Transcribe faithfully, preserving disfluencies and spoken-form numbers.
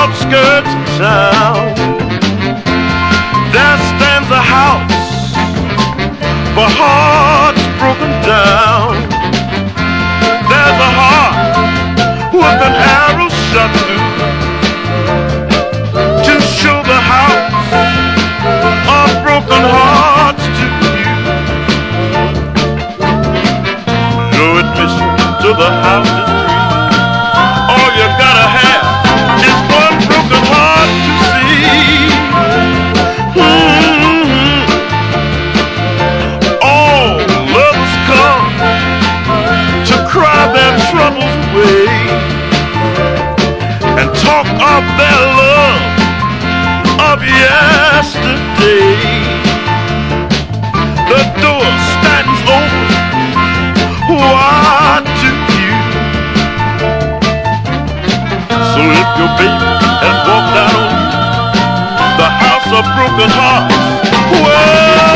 outskirts of town, there stands a house for hearts broken down. There's a heart with an arrow shot through to show the house of broken hearts to you. No admission to the house is free. All you gotta have is one broken heart to see. Mm-hmm. All lovers come to cry their troubles away and talk of their love of yesterday. The door stands open wide to you. So if your baby has walked out on you, the house of broken hearts, well,